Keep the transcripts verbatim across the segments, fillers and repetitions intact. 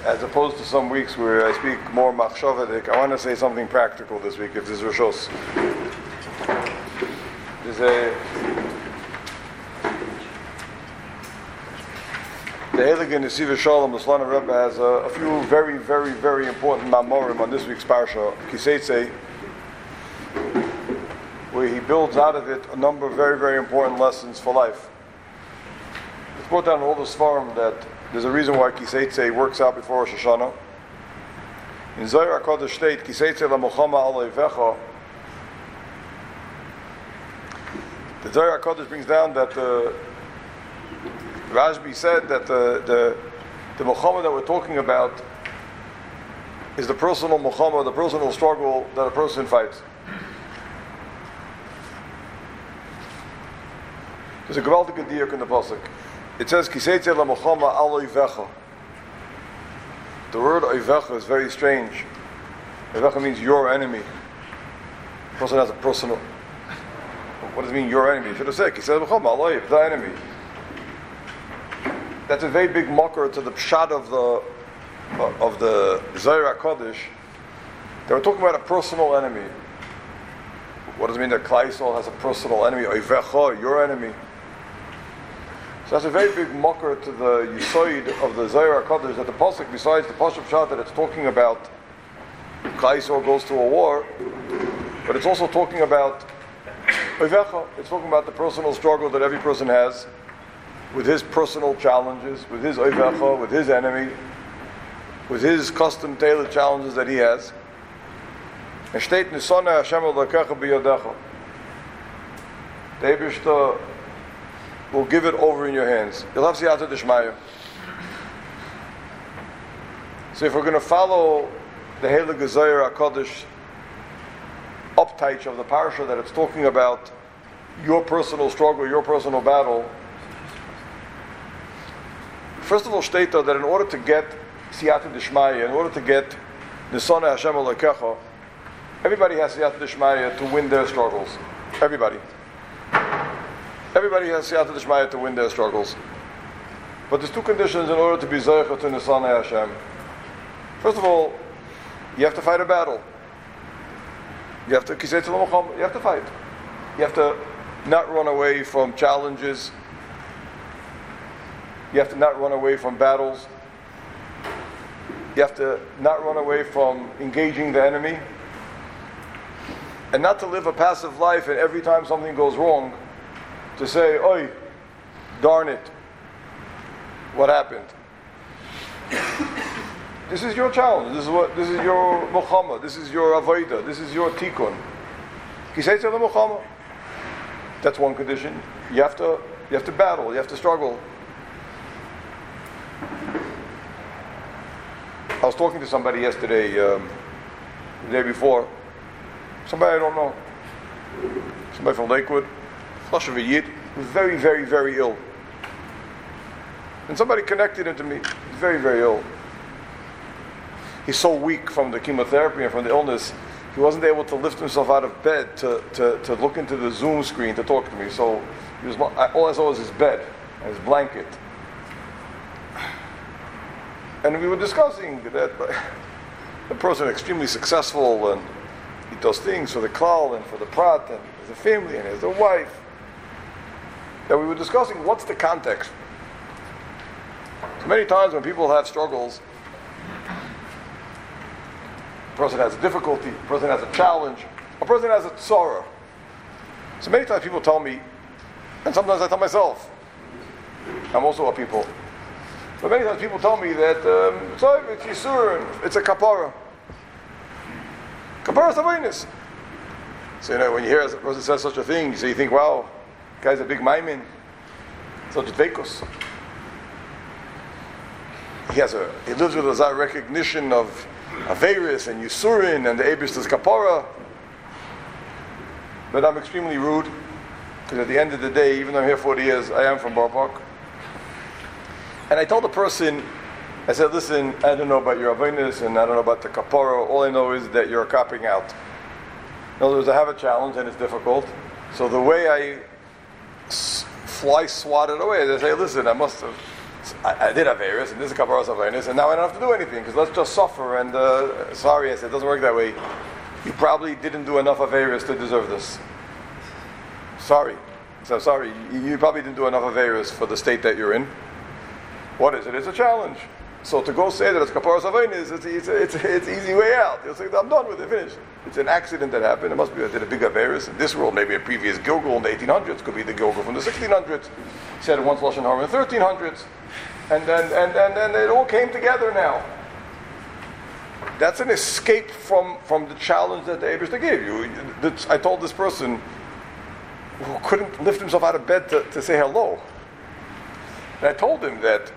as opposed to some weeks where I speak more machshavadik, I want to say something practical this week, if this is Roshos. There's a... The Heilige Nesiva Shalom, the Slana Rebbe, has a, a few very, very, very important mamorim on this week's parsha, Kiseitze, where he builds out of it a number of very, very important lessons for life. It's brought down in all the Svarim that there's a reason why Kiseitze works out before Rosh Hashanah. In Zohar HaKadosh state, Kiseitze la-mochama al-oivecha. The Zohar HaKadosh brings down that the Rashbi said that the the, the mochama that we're talking about is the personal mochama, the personal struggle that a person fights. There's a gewaltige diuk in the pasuk. It says, Kiseitze la-mochama al-oivecha. The word oivecha is very strange. Oivecha means your enemy. The person has a personal... What does it mean, your enemy? You should have said, Kiseitze la-mochama al-oiv, the enemy. That's a very big mocker to the pshat of the of the Zohar HaKadosh. They were talking about a personal enemy. What does it mean that Klal Yisrael has a personal enemy? Oivecha, your enemy. So that's a very big mocker to the Yisoid of the Zohar HaKadosh, that the pasuk, besides the pasuk pshat that it's talking about Klal Yisrael goes to a war, but it's also talking about Oivecha. It's talking about the personal struggle that every person has with his personal challenges, with his oivecha, with his enemy, with his custom-tailored challenges that he has. And state nisana Hashem elokecha biyodecha. The Eibishter will give it over in your hands. You'll have siyata d'shmaya. So if we're going to follow the Heilige Zohar HaKadosh uptaich of the parsha, that it's talking about your personal struggle, your personal battle, first of all, state that in order to get siyata d'shmaya, in order to get nisana Hashem elokecha, everybody has siyata d'shmaya to win their struggles. Everybody. Everybody has siyata d'shmaya to win their struggles. But there's two conditions in order to be zeicha to nisana Hashem. First of all, you have to fight a battle. You have to kiseitze la-mochama. You have to fight. You have to not run away from challenges. You have to not run away from battles. You have to not run away from engaging the enemy. And not to live a passive life, and every time something goes wrong, to say, oi, darn it, what happened? This is your challenge. This is what. This is your mochama. This is your avodah. This is your tikkun. Kiseitze la-mochama. That's one condition. You have to. You have to battle. You have to struggle. I was talking to somebody yesterday, um, the day before. Somebody I don't know. Somebody from Lakewood. Flush of a yid. Was very, very, very ill. And somebody connected him to me. He's very, very ill. He's so weak from the chemotherapy and from the illness, he wasn't able to lift himself out of bed to, to, to look into the Zoom screen to talk to me. So he was, all I saw was his bed and his blanket. And we were discussing that the person is extremely successful and he does things for the klal and for the prat and has a family and has a wife. That we were discussing what's the context. So many times when people have struggles, a person has a difficulty, a person has a challenge, a person has a tzara. So many times people tell me, and sometimes I tell myself, I'm also a people. But many times people tell me that um, so it's Yisur, it's a kapara. Kapara is avonis. So you know, when you hear a person says such a thing, so you think, wow, the guy's a big maimin, such a dveikus. He has a he lives with a recognition of Averis and Yisurin and the Eibishter's kapara. But I'm extremely rude, because at the end of the day, even though I'm here forty years, I am from Bar Park. And I told the person, I said, listen, I don't know about your avonis and I don't know about the kapara. All I know is that you're copping out. In other words, I have a challenge and it's difficult. So the way I s- fly swat it away is I say, listen, I must have I, I did Averis, and this is Kaparas Averis, and now I don't have to do anything, because let's just suffer, and uh, sorry, I said, it doesn't work that way. You probably didn't do enough Averis to deserve this. Sorry. So sorry, you, you probably didn't do enough Averis for the state that you're in. What is it? It's a challenge. So to go say that it's Kaparas Averis, it's it's it's it's easy way out. You'll say, I'm done with it, finish. It's an accident that happened. It must be I did a big Averis. In this world, maybe a previous Gilgal in the eighteen hundreds, could be the Gilgal from the sixteen hundreds. He said it once Lashon Hara in the thirteen hundreds. And then and then and it all came together now. That's an escape from, from the challenge that the Eibishter gave you. I told this person who couldn't lift himself out of bed to, to say hello. And I told him that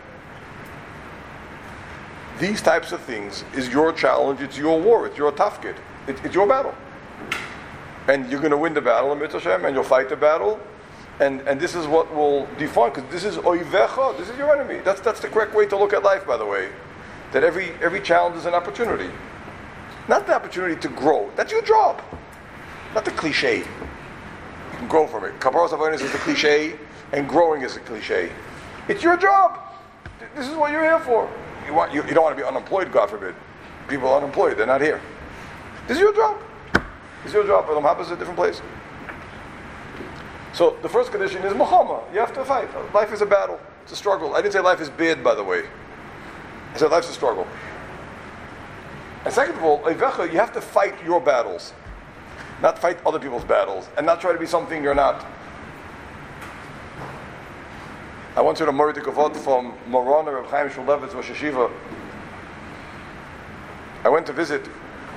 these types of things is your challenge, it's your war, it's your tafkid, it, it's your battle. And you're going to win the battle in Mitzvah Hashem, and you'll fight the battle. And and this is what will define, because this is oivecha, this is your enemy. That's that's the correct way to look at life, by the way. That every every challenge is an opportunity. Not the opportunity to grow. That's your job. Not the cliche. You can grow from it. Kaparas Avonis is the cliche, and growing is the cliche. It's your job. This is what you're here for. You want you, you don't want to be unemployed, God forbid. People are unemployed, they're not here. This is your job. This is your job. But Lamhapa is a different place. So the first condition is Muhammad. You have to fight. Life is a battle. It's a struggle. I didn't say life is bad, by the way. I said life's a struggle. And second of all, Eivecha, you have to fight your battles. Not fight other people's battles. And not try to be something you're not. I once heard a Morid Kavod from Moran Reb Chaim Shmulevitz Rosh Hashiva. I went to visit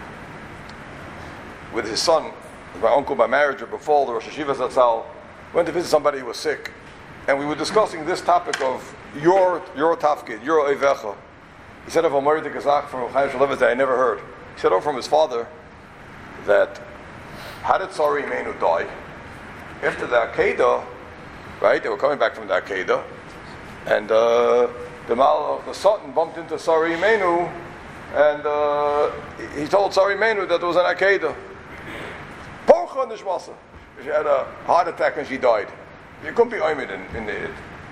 with his son, my uncle by marriage or before the Rosh Hashiva Zatzal. Went to visit somebody who was sick, and we were discussing this topic of your your tafkid, your eivecha. He said of a Morid Kazak from Chaim Shmulevitz that I never heard. He said, oh, from his father, that how did Sari Imenu die? After the Akedah, right? They were coming back from the Akedah, and uh, the Mal of the Sultan bumped into Sari Imenu, and uh, he told Sari Imenu that there was an Akedah. Porcha Nishmasa. She had a heart attack and she died. You couldn't be oimid in, in it.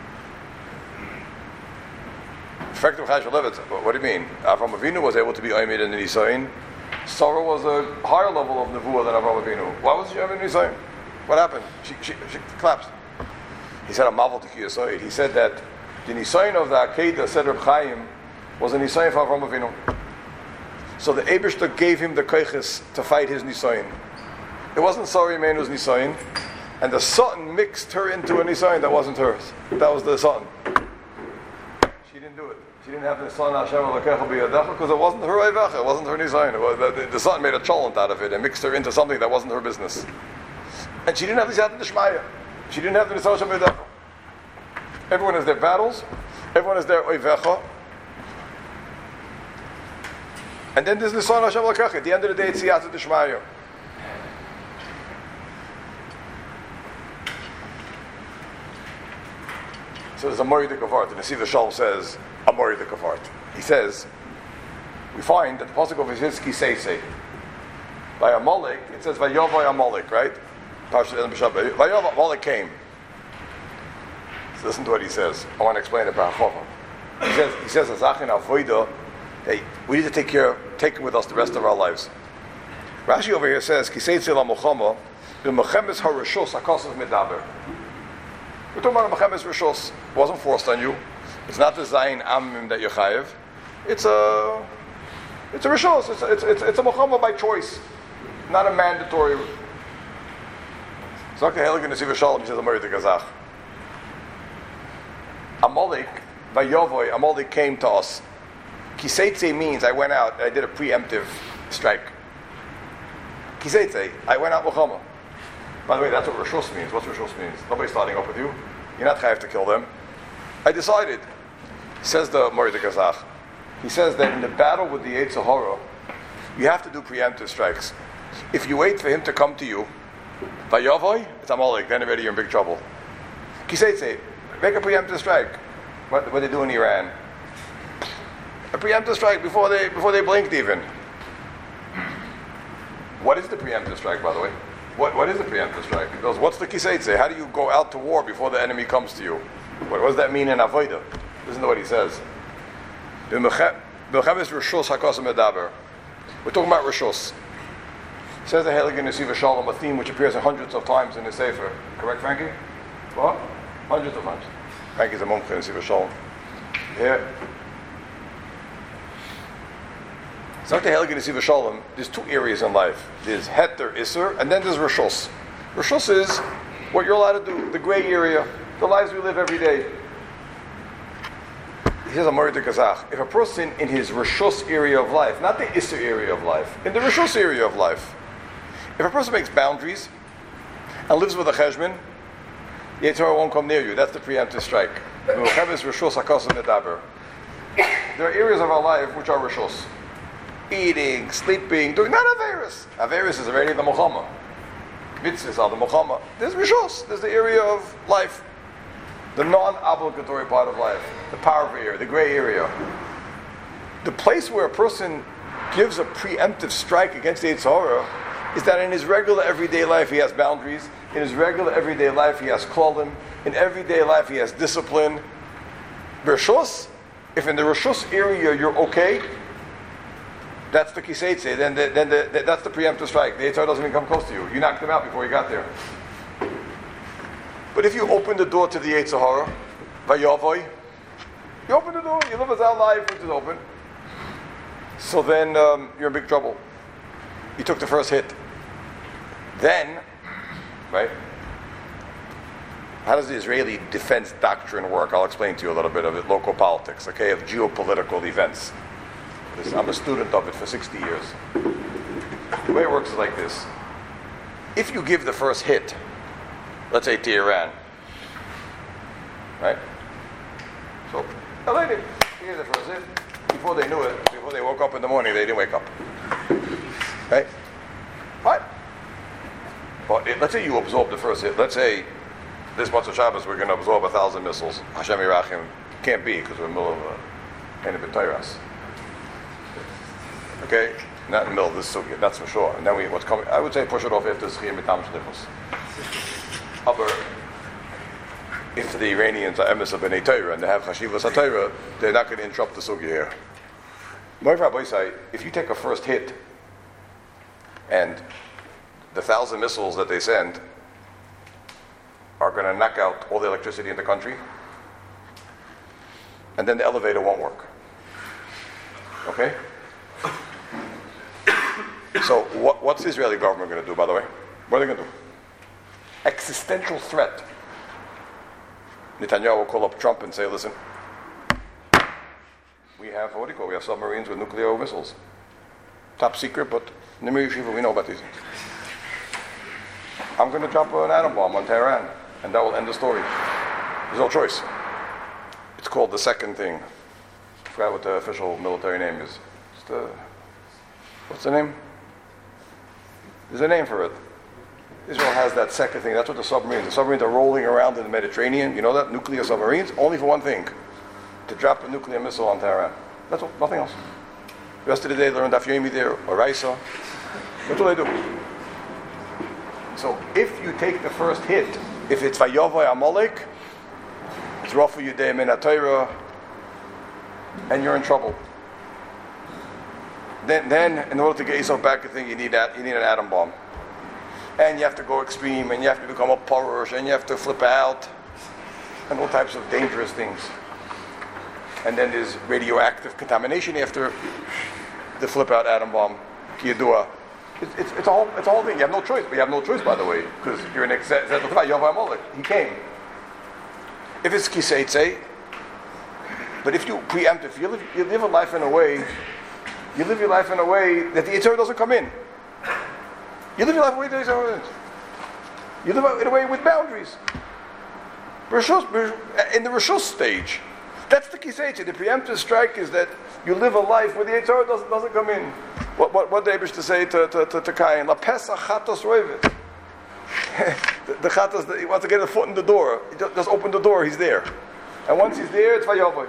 Effective Chaim Shmulevitz. What do you mean? Avraham Avinu was able to be oimid in the Nisayin. Sarah was a higher level of nevuah than Avraham Avinu. Why was she oimid in the Nisayin? What happened? She, she, she collapsed. He said a mavel to Kiyasayid. He said that the Nisayin of the Akedah, said Reb Chaim, was a Nisayin for Avraham Avinu. So the Eibishter gave him the koiches to fight his Nisayin. It wasn't Sari Imenu's Nisayin, and the Sultan mixed her into a Nisayin that wasn't hers. That was the Sultan. She didn't do it. She didn't have the Sultan Hashem Elokecha b'yadecha because it wasn't her Eivecha, it wasn't her Nisayin. It was, the, the Sultan made a cholent out of it and mixed her into something that wasn't her business. And she didn't have the Ziyat D'Shmaya. She didn't have the Nisayin Hashem b'yadecha. Everyone has their battles. Everyone has their Eivecha. And then there's the Sultan Hashem Elokecha. At the end of the day, it's Ziyat D'Shmaya. So there's a Morid Kavart, and the Nesiv Shalom says, a Morid Kavart. He says, we find that the Pasuk of Yizki Seisei, by Amalek, it says, Vayovai Amalek, right? Vayovai Amalek came. So listen to what he says. I want to explain it by Chova. He says, he says, Azachin Avoida, hey, we need to take care, take it with us the rest of our lives. Rashi over here says, Kiseitzi la Mochama, B'Mechemes HaRishos HaKosov Medaber. We're talking about a Mechemes Rishos. It wasn't forced on you. It's not the Zayin Amim that you're chayiv. It's a, it's a Rishos. It's a, it's, it's, it's a Mechama by choice, not a mandatory. It's not going to Nesiv Shalom, he says, Amorid Kazach. Amalek, by Yovoy, Amalek came to us. Kiseitze means I went out and I did a preemptive strike. Kiseitze, I went out Mechama. By the way, that's what Rishos means. What's Rishos means? Nobody's starting up with you. You're not chayav to kill them. I decided, says the Morid Kazach. He says that in the battle with the Yetzer Hara, you have to do preemptive strikes. If you wait for him to come to you, Vayavoy, it's Amalek, then already you're in big trouble. Kiseitze, make a preemptive strike. What, what they do in Iran. A preemptive strike before they before they blinked even. What is the preemptive strike, by the way? What what is the preemptive strike? Because what's the kiseitze? How do you go out to war before the enemy comes to you? What, what does that mean in avodah? Listen to what he says. We're talking about Rishos. It says the Heilige Nesiva Shalom, a theme which appears hundreds of times in the Sefer. Correct, Frankie? What? Hundreds of times. Frankie's a mumcha in Nesiva Shalom. Yeah. So the Heilige Nesiva Shalom, there's two areas in life. There's Heter, Isser, and then there's Rishos. Rishos is what you're allowed to do, the gray area, the lives we live every day. Here's a Morid Kazakh. If a person in his Rishos area of life, not the Isser area of life, in the Rishos area of life, if a person makes boundaries and lives with a cheshbon, the Yetzer Hara won't come near you. That's the preemptive strike. There are areas of our life which are Rishos. Eating, sleeping, doing, not Averis. Averis is already the Muhammad. Mitzvahs are the Muhammad. There's Rishos. There's the area of life. The non-obligatory part of life, the power area, the gray area. The place where a person gives a preemptive strike against the Yetzer Hara is that in his regular everyday life he has boundaries, in his regular everyday life he has klolim, in everyday life he has discipline. Rishos, if in the Rishos area you're okay, that's the kiseitze, then, the, then the, the, that's the preemptive strike. The Yetzer Hara doesn't even come close to you. You knocked him out before you got there. But if you open the door to the Yetzer Hara, vayavoy, you open the door, you live as our life, which is open. So then um, you're in big trouble. You took the first hit. Then, right? How does the Israeli defense doctrine work? I'll explain to you a little bit of it. Local politics, okay, of geopolitical events. This, I'm a student of it for sixty years. The way it works is like this. If you give the first hit, let's say to Iran, right? So, they did. Here's the first hit. Before they knew it, before they woke up in the morning, they didn't wake up. Right? What? Well, it, let's say you absorb the first hit. Let's say this month of Shabbos we're going to absorb a thousand missiles. Hashem Yirachim can't be because we're in the middle of a Enebet Teiras. Okay? Not in the middle of this sugya, that's for sure. And then we, what's coming, I would say push it off after Zchiyah Mitam Shlichus. Aber if the Iranians are emes of B'nai Torah and they have Chashivas HaTorah, they're not going to interrupt the sugya here. If you take a first hit and the thousand missiles that they send are going to knock out all the electricity in the country, and then the elevator won't work. Okay? So what, what's the Israeli government going to do, by the way? What are they going to do? Existential threat. Netanyahu will call up Trump and say, listen, we have, what do you call it? We have submarines with nuclear missiles. Top secret, but Nimir Yeshiva, we know about these things. I'm going to drop an atom bomb on Tehran, and that will end the story. There's no choice. It's called the second thing. I forgot what the official military name is. It's the, what's the name? There's a name for it. Israel has that second thing. That's what the submarines. The submarines are rolling around in the Mediterranean. You know that? Nuclear submarines, only for one thing. To drop a nuclear missile on Tehran. That's all, nothing else. The rest of the day they learn Daf Yomi there, or Raisa. That's what they do. So if you take the first hit, if it's Vayavoy Amalek, it's Rafu Yudei Min HaTorah, and you're in trouble. Then, then in order to get yourself back, I think you need that. You need an atom bomb, and you have to go extreme, and you have to become a porush, and you have to flip out, and all types of dangerous things. And then there's radioactive contamination after the flip out atom bomb, Kiyadua. It's, it's, it's all it's all thing. You have no choice, but you have no choice, by the way, because you're an ex. He came. If it's kiseitze, but if you preempt, if you live, you live a life in a way, you live your life in a way that the Yetzer Hara doesn't come in. You live your life in a way that the Yetzer Hara doesn't. You live in a way with boundaries. In the Rishos stage, that's the kiseitze. The preemptive strike is that you live a life where the Yetzer Hara doesn't, doesn't come in. What what what Dabish to say to to to, to Cain? La Pesach Chatos Roivit. the, the Chatos, he wants to get a foot in the door. He just, just open the door. He's there, and once he's there, it's Vayavoy.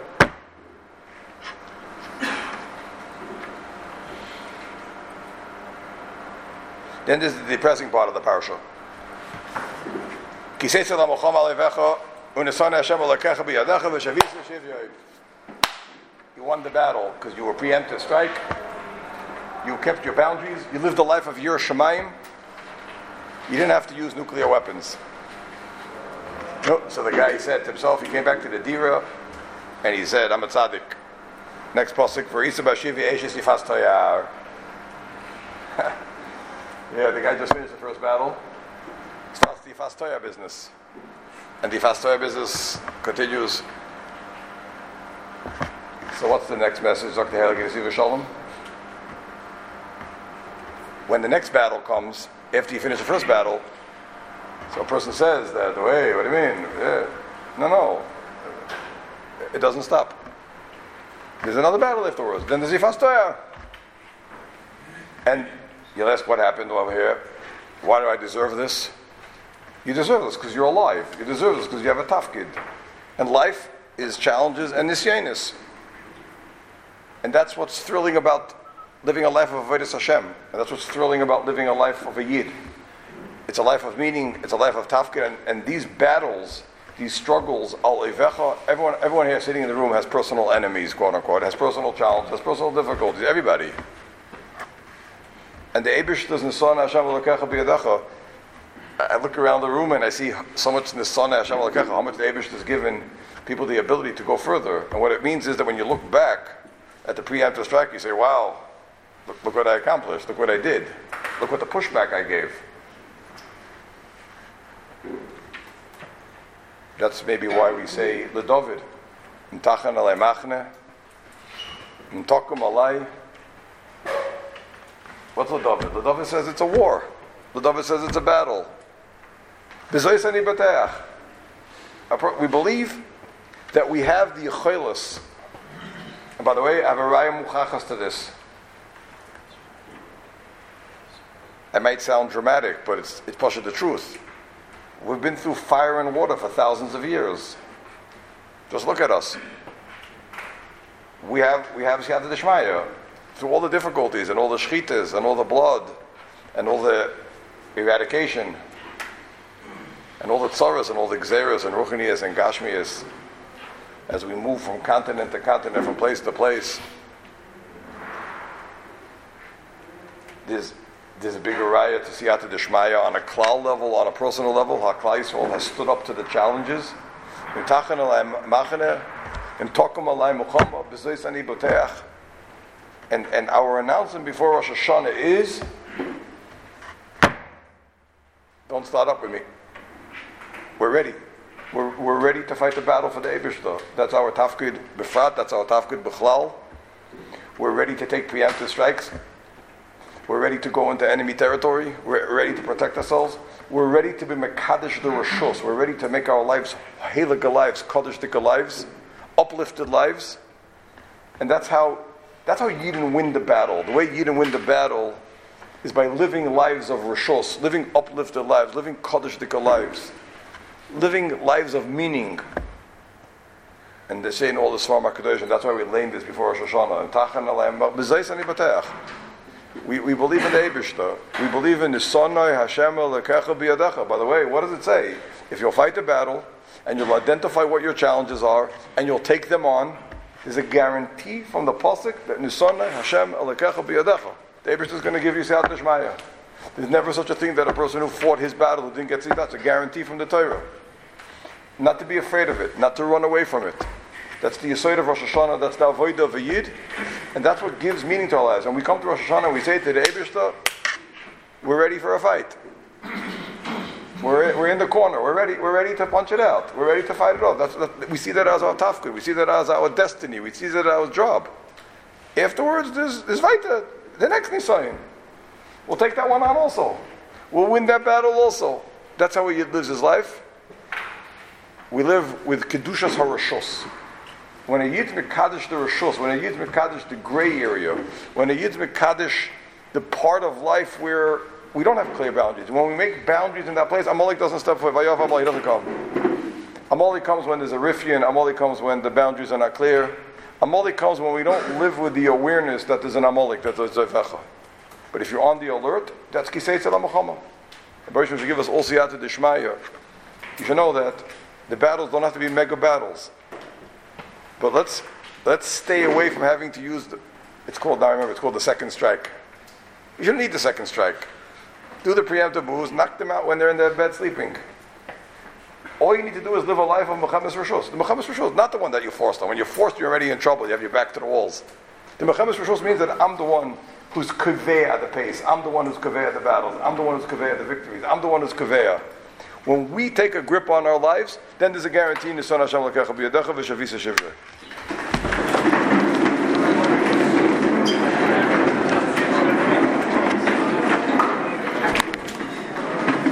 Then this is the depressing part of the parasha. Kiseitze la mocham alevecha unesana Hashem alekecha biyadecha v'shavisa shiv yoyim. won the battle because you were preemptive strike. You kept your boundaries. You lived a life of Yirah Shamayim. You didn't have to use nuclear weapons. No. So the guy said to himself, he came back to the Dira, and he said, I'm a tzaddik. Next pasuk, for Isa Bashivi Eishes Yifas Toyar. Yeah, the guy just finished the first battle. Starts the Yifas Toyar business. And the Yifas Toyar business continues. So what's the next message, Doctor Heilige Yesiva Shalom? When the next battle comes, after you finish the first battle, so a person says that, wait, what do you mean? Yeah. No, no. It doesn't stop. There's another battle afterwards. Then there's Yifas Toyar. And you'll ask what happened over here. Why do I deserve this? You deserve this because you're alive. You deserve this because you have a tafkid. And life is challenges and nisyanis. And that's what's thrilling about living a life of Avodas Hashem. And that's what's thrilling about living a life of a Yid. It's a life of meaning, it's a life of tafkid, and, and these battles, these struggles, al Eivecha, everyone, everyone here sitting in the room has personal enemies, quote unquote, has personal challenges, has personal difficulties, everybody. And the Eibush does Nisan Hashem Elokecha B'Yadecha. I look around the room and I see so much Nisan Hashem Elokecha, how much the Eibush has given people the ability to go further. And what it means is that when you look back at the preemptive strike, you say, wow, look, look what I accomplished, look what I did, look what the pushback I gave. That's maybe why we say LeDavid, Mtachan alei machne, Mtokum alei. What's LeDavid? LeDavid says it's a war. LeDavid says it's a battle. B'zois ani bateach. We believe that we have the yechelos. And by the way, I have a raya muchachas to this. It might sound dramatic, but it's it's part of the truth. We've been through fire and water for thousands of years. Just look at us. We have we have Siyata Deshmaya through all the difficulties and all the shchitas and all the blood and all the eradication and all the tzaras and all the gzeras and ruchaniyas and gashmiyas as we move from continent to continent, from place to place. There's There's a bigger raya to Siyata Deshmaya on a klal level, on a personal level. How Klal Yisrael has stood up to the challenges. And and our announcement before Rosh Hashanah is, don't start up with me. We're ready. We're we're ready to fight the battle for the Eibishter. That's our tafkid b'frat. That's our tafkid b'chlal. We're ready to take preemptive strikes. We're ready to go into enemy territory. We're ready to protect ourselves. We're ready to be mekadesh the rishos. We're ready to make our lives heilige lives, kaddishtika lives, uplifted lives. And that's how that's how Yidden win the battle. The way Yidden win the battle is by living lives of rishos, living uplifted lives, living kaddishtika lives, living lives of meaning. And they say in all the Svarim HaKadosh, and that's why we named this before Rosh Hashanah. Tachan alayim b'zeis ani bateach. We we believe in the Eibishter. We believe in the Sonai Hashem Elokecha B'Yadecha. By the way, what does it say? If you'll fight the battle and you'll identify what your challenges are and you'll take them on, there's a guarantee from the pasuk that Nisonai Hashem Elokecha B'Yadecha. The Eibishter is going to give you Siyata Deshmaya. There's never such a thing that a person who fought his battle who didn't get Siyata. That's a guarantee from the Torah. Not to be afraid of it, not to run away from it. That's the Yesod of Rosh Hashanah, that's the Avodah of a Yid, and that's what gives meaning to our lives. When we come to Rosh Hashanah, we say to the Eibishter, we're ready for a fight. We're, we're in the corner, we're ready We're ready to punch it out. We're ready to fight it off. That's, that, we see that as our tafkid, we see that as our destiny, we see that as our job. Afterwards, there's, there's Vaita, the next Nisayin. We'll take that one on also. We'll win that battle also. That's how a Yid lives his life. We live with Kedushas HaRashos. When a Yid's Mekadesh the Rishos, when a Yid's Mekadesh the gray area, when a Yid's Mekadesh the part of life where we don't have clear boundaries. When we make boundaries in that place, Amalek doesn't step foot. Vayav Amalek doesn't come. Amalek comes when there's a Rifyan. Amalek comes when the boundaries are not clear. Amalek comes when we don't live with the awareness that there's an Amalek, that there's a Zayvecha. But if you're on the alert, that's Kisei Tzela Mechama. The Baruch should give us all Siyata Deshmaya. You should know that the battles don't have to be mega battles. But let's Let's stay away from having to use the, it's called, now remember, it's called the second strike. You shouldn't need the second strike. Do the preemptive moves, knock them out when they're in their bed sleeping. All you need to do is live a life of Mechames Rishos. The Mechames Rishos, not the one that you forced on. When you're forced, you're already in trouble. You have your back to the walls. The Mechames Rishos means that I'm the one who's kaveh at the pace. I'm the one who's kaveh at the battles. I'm the one who's kaveh at the victories. I'm the one who's kaveh. When we take a grip on our lives, then there's a guarantee in the Son Hashem L'kecha b'yadecha v'shavisa shivre.